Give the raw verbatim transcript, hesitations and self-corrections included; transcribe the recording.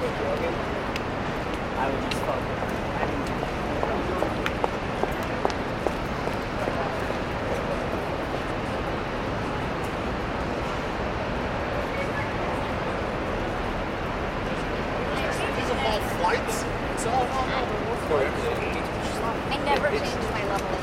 I would just fuck with her. I mean, Flights? So, I never changed my level of